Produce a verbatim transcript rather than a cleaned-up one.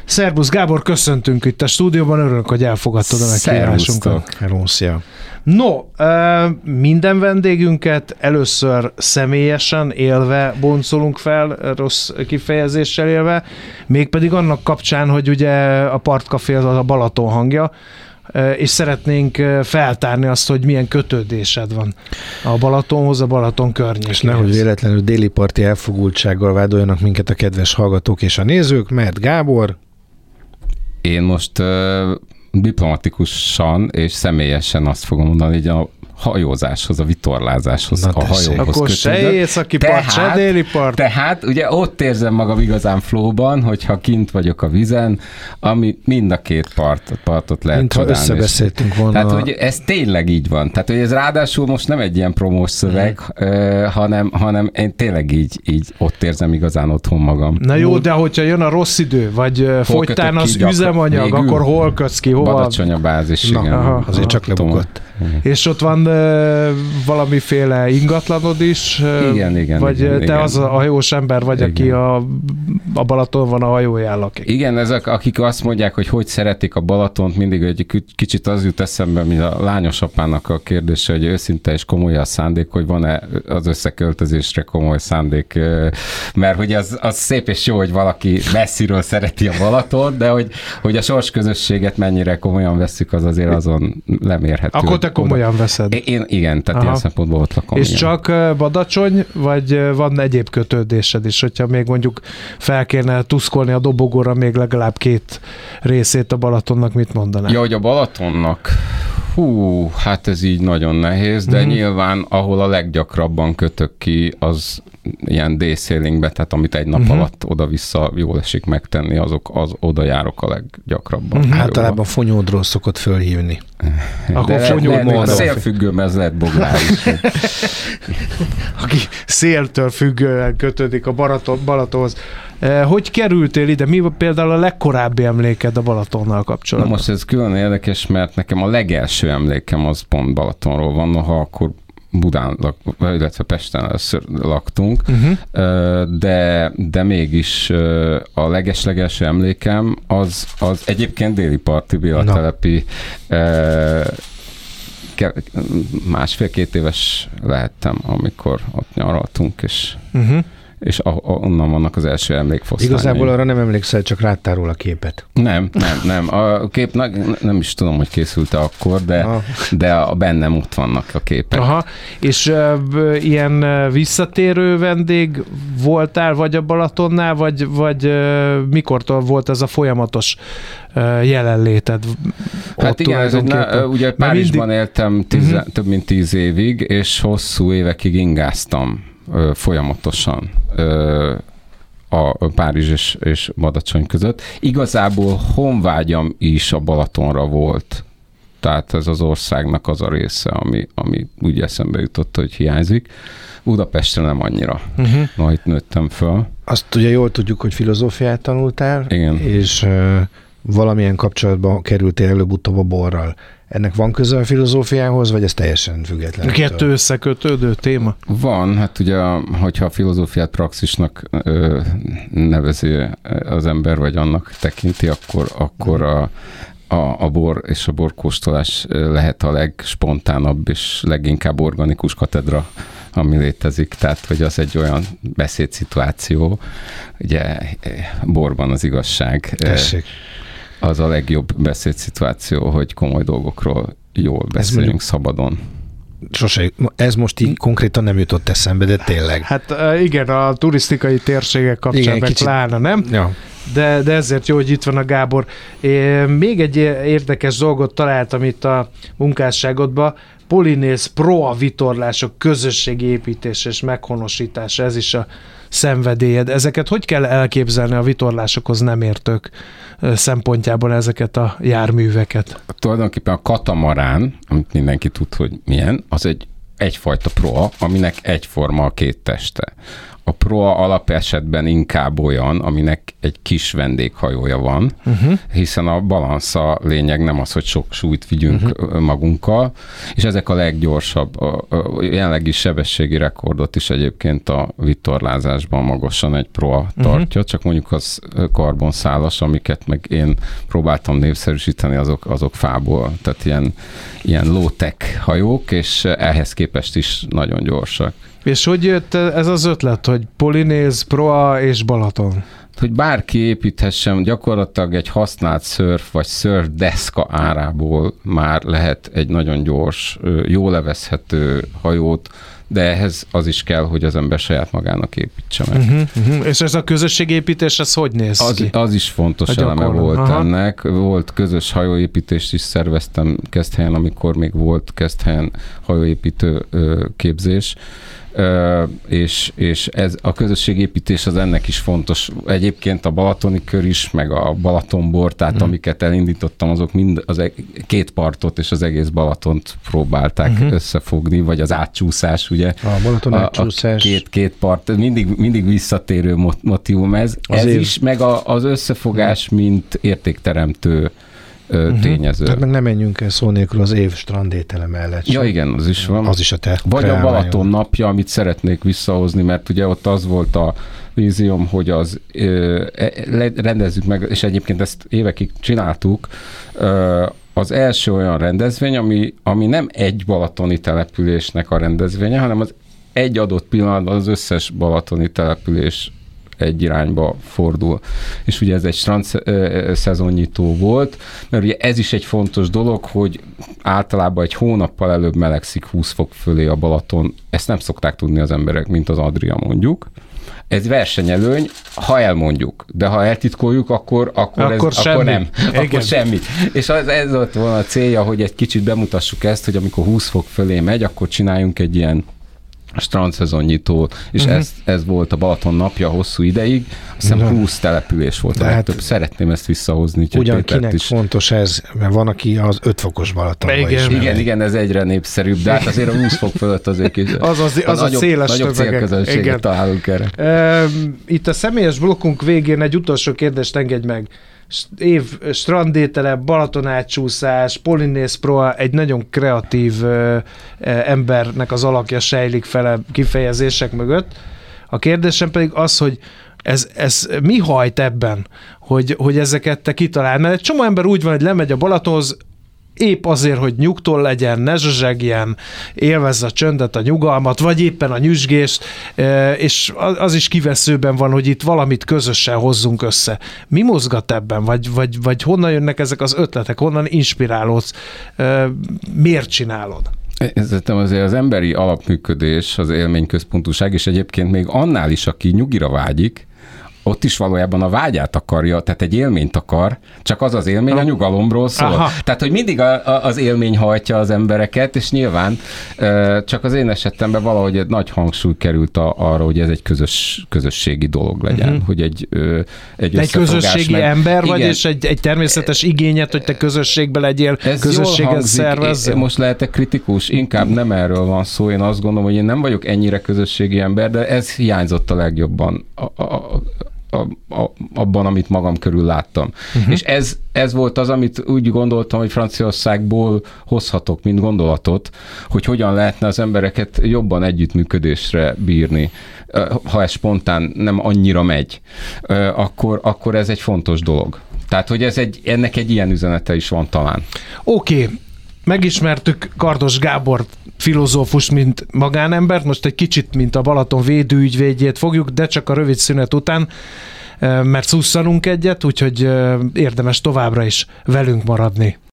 Szerbusz Gábor, köszöntünk itt a stúdióban, örülök, hogy elfogadtad a meghívásunkat. Szervusztok. No, minden vendégünket először személyesen élve boncolunk fel, rossz kifejezéssel élve, mégpedig annak kapcsán, hogy ugye a Partcafé az a Balaton hangja, és szeretnénk feltárni azt, hogy milyen kötődésed van a Balatonhoz, a Balaton környékéhez. És nehogy véletlenül déli parti elfogultsággal vádoljanak minket a kedves hallgatók és a nézők, mert Gábor... Én most uh, diplomatikusan és személyesen azt fogom mondani, hogy a hajózáshoz, a vitorlázáshoz, Na a hajóhoz Akkor se északi part, se déli part. Tehát ugye ott érzem magam igazán flowban, hogyha kint vagyok a vízen, ami mind a két part, partot lehet Mintha csodálni. összebeszéltünk volna. Tehát, hogy ez tényleg így van. Tehát, hogy ez ráadásul most nem egy ilyen promós szöveg, hmm. uh, hanem, hanem én tényleg így, így ott érzem igazán otthon magam. Na jó, de hogyha jön a rossz idő, vagy hol fogytán az ki, üzemanyag, végül? Akkor hol kötsz ki? Hova? Badacsony a bázis, Na, igen. aha, azért csak lebukott. És ott van uh, valamiféle ingatlanod is? Uh, igen, igen. Vagy igen, te igen. az a hajós ember vagy, igen. aki a, a Balaton van a hajóján lakik? Igen, ezek, akik azt mondják, hogy hogy szeretik a Balatont, mindig egy kicsit az jut eszembe, mint a lányos apának a kérdése, hogy őszinte és komoly a szándék, hogy van-e az összeköltözésre komoly szándék, mert hogy az, az szép és jó, hogy valaki messziről szereti a Balatont, de hogy, hogy a sorsközösséget mennyire komolyan vesszük, az azért azon lemérhető. Akkor te komolyan veszed. Én, igen, tehát Aha. ilyen szempontból ott lakom. És igen. csak Badacsony, vagy van egyéb kötődésed is, hogyha még mondjuk fel kéne tuszkolni a dobogóra még legalább két részét a Balatonnak, mit mondanál? Ja, hogy a Balatonnak, hú, hát ez így nagyon nehéz, de mm-hmm. nyilván ahol a leggyakrabban kötök ki, az ilyen daysailingbe, tehát amit egy nap mm-hmm. alatt oda-vissza jól esik megtenni, azok az oda járok a leggyakrabban. Mm-hmm. Általában fonyódról szokott fölhívni. Akkor fonyód a szélfüggőm, ez lett boglár is. Aki széltől függően kötődik a Balaton, Balatonhoz. Hogy kerültél ide? Mi például a legkorábbi emléked a Balatonnal kapcsolatban? Na most ez külön érdekes, mert nekem a legelső emlékem az pont Balatonról van, noha akkor Budán, illetve Pesten először laktunk, uh-huh. de, de mégis a legeslegelső emlékem az, az egyébként déli parti Bélatelepi másfél-két éves lehettem, amikor ott nyaraltunk, és uh-huh. és onnan vannak az első emlékfoszlányai. Igazából arra nem emlékszel, csak ráttál róla a képet. Nem, nem, nem. A kép nem is tudom, hogy készült-e akkor, de, de a bennem ott vannak a képek. Aha, és uh, ilyen visszatérő vendég voltál, vagy a Balatonnál, vagy, vagy uh, mikortól volt ez a folyamatos uh, jelenléted? Hát igen, ez na, ugye Párizsban mindig... éltem tíz, uh-huh. több mint tíz évig, és hosszú évekig ingáztam folyamatosan a Párizs és, és Badacsony között. Igazából honvágyam is a Balatonra volt. Tehát ez az országnak az a része, ami, ami úgy eszembe jutott, hogy hiányzik. Budapestre nem annyira. Uh-huh. Na, itt nőttem föl. Azt ugye jól tudjuk, hogy filozófiát tanultál, igen. és uh, valamilyen kapcsolatban kerültél előbb-utóbb a borral. Ennek van köze a filozófiához, vagy ez teljesen független? Kettő összekötődő téma? Van, hát ugye, hogyha a filozófiát praxisnak ö, nevezi az ember, vagy annak tekinti, akkor, akkor a, a, a bor és a borkóstolás lehet a legspontánabb és leginkább organikus katedra, ami létezik. Tehát, hogy az egy olyan beszédszituáció, ugye borban az igazság. Tessék. Az a legjobb beszédszituáció, hogy komoly dolgokról jól beszélünk mondjuk, szabadon. Sose, ez most így konkrétan nem jutott eszembe, de tényleg. Hát igen, a turisztikai térségek kapcsán meg pláne, nem? Ja. De, de ezért jó, hogy itt van a Gábor. É, még egy érdekes dolgot találtam itt a munkásságodban. Polinész Proa vitorlások közösségi építés és meghonosítása, ez is a szenvedélyed. Ezeket hogy kell elképzelni a vitorlásokhoz nem értők szempontjából, ezeket a járműveket? Tulajdonképpen a katamarán, amit mindenki tud, hogy milyen, az egy egyfajta proa, aminek egyforma a két teste. A Proa alapesetben inkább olyan, aminek egy kis vendéghajója van, uh-huh. hiszen a balansza lényeg nem az, hogy sok súlyt vigyünk uh-huh. magunkkal, és ezek a leggyorsabb, a, a jelenlegi sebességi rekordot is egyébként a vitorlázásban magasan egy Proa tartja, uh-huh. csak mondjuk az karbonszálas, amiket meg én próbáltam népszerűsíteni, azok, azok fából, tehát ilyen, ilyen low-tech hajók, és ehhez képest is nagyon gyorsak. És hogy jött ez az ötlet, hogy Polynéz, Proa és Balaton? Hogy bárki építhessen, gyakorlatilag egy használt szörf vagy szörf deszka árából már lehet egy nagyon gyors, jól levezhető hajót, de ehhez az is kell, hogy az ember saját magának építse meg. Uh-huh, uh-huh. És ez a közösségépítés, ez hogy néz az, ki? Az is fontos eleme volt Aha. ennek. Volt közös hajóépítést is szerveztem Keszthelyen, amikor még volt Keszthelyen hajóépítő képzés. Uh, és, és ez a közösségépítés az ennek is fontos. Egyébként a balatoni kör is, meg a Balatonbor, tehát uh-huh. amiket elindítottam, azok mind az e- két partot és az egész Balatont próbálták uh-huh. összefogni, vagy az átcsúszás, ugye? A Balaton a, átcsúszás. A két, két part, mindig, mindig visszatérő motívum ez. Ez Azért. is, meg a, az összefogás, mint értékteremtő Uh-huh. tényező. Tehát meg nem menjünk el szó nélkül az év strandétele mellett. Ja, igen, az is van. Az is a te Vagy a Balaton napja, amit szeretnék visszahozni, mert ugye ott az volt a vízióm, hogy az ö, rendezzük meg, és egyébként ezt évekig csináltuk, ö, az első olyan rendezvény, ami, ami nem egy balatoni településnek a rendezvénye, hanem az egy adott pillanatban az összes balatoni település egy irányba fordul. És ugye ez egy strand szezonnyitó volt, mert ugye ez is egy fontos dolog, hogy általában egy hónappal előbb melegszik húsz fok fölé a Balaton. Ezt nem szokták tudni az emberek, mint az Adria mondjuk. Ez versenyelőny, ha elmondjuk, de ha eltitkoljuk, akkor, akkor, akkor, ez, akkor nem. Igen. Akkor semmi. És az, ez volt volna a célja, hogy egy kicsit bemutassuk ezt, hogy amikor húsz fok fölé megy, akkor csináljunk egy ilyen strandszezonnyitó, és uh-huh. ez, ez volt a Balaton napja hosszú ideig. Azt hiszem húsz település volt a legtöbb. Hát, szeretném ezt visszahozni. Ugyan kinek is. Fontos ez, mert van, aki az öt fokos Balatonban is. Igen, igen, ez egyre népszerűbb, de hát azért a húsz fok fölött azért is. Az, az, az a, a széles nagyobb célközönséget találunk erre. Itt a személyes blokkunk végén egy utolsó kérdést engedj meg. Év strandétele, Balaton átcsúszás, Polynéz Proa, egy nagyon kreatív ö, embernek az alakja sejlik fele kifejezések mögött. A kérdésem pedig az, hogy ez, ez mi hajt ebben, hogy, hogy ezeket te kitaláld? Mert egy csomó ember úgy van, hogy lemegy a Balatonhoz, épp azért, hogy nyugtól legyen, ne zsezsegjen, élvezze a csöndet, a nyugalmat, vagy éppen a nyüzsgést, és az is kiveszőben van, hogy itt valamit közösen hozzunk össze. Mi mozgat ebben? Vagy, vagy, vagy honnan jönnek ezek az ötletek? Honnan inspirálódsz? Miért csinálod? Szerintem azért az emberi alapműködés, az élményközpontúság, és egyébként még annál is, aki nyugira vágyik, ott is valójában a vágyát akarja, tehát egy élményt akar, csak az az élmény a nyugalomról szól. Aha. Tehát, hogy mindig a, a, az élmény hajtja az embereket, és nyilván csak az én esetemben valahogy egy nagy hangsúly került a, arra, hogy ez egy közös, közösségi dolog legyen, uh-huh. hogy egy egy, egy közösségi meg, ember vagy, igen, és egy, egy természetes igényet, hogy te közösségbe legyél, közösséget szervezzel. Most lehetek kritikus, inkább nem erről van szó, én azt gondolom, hogy én nem vagyok ennyire közösségi ember, de ez hiányzott a legjobban a, a, A, a, abban, amit magam körül láttam. Uh-huh. És ez, ez volt az, amit úgy gondoltam, hogy Franciaországból hozhatok, mint gondolatot, hogy hogyan lehetne az embereket jobban együttműködésre bírni. Ha ez spontán nem annyira megy, akkor, akkor ez egy fontos dolog. Tehát, hogy ez egy, ennek egy ilyen üzenete is van talán. Oké. Okay. Megismertük Kardos Gábor filozófus, mint magánembert, most egy kicsit, mint a Balaton védőügyvédjét fogjuk, de csak a rövid szünet után, mert szusszanunk egyet, úgyhogy érdemes továbbra is velünk maradni.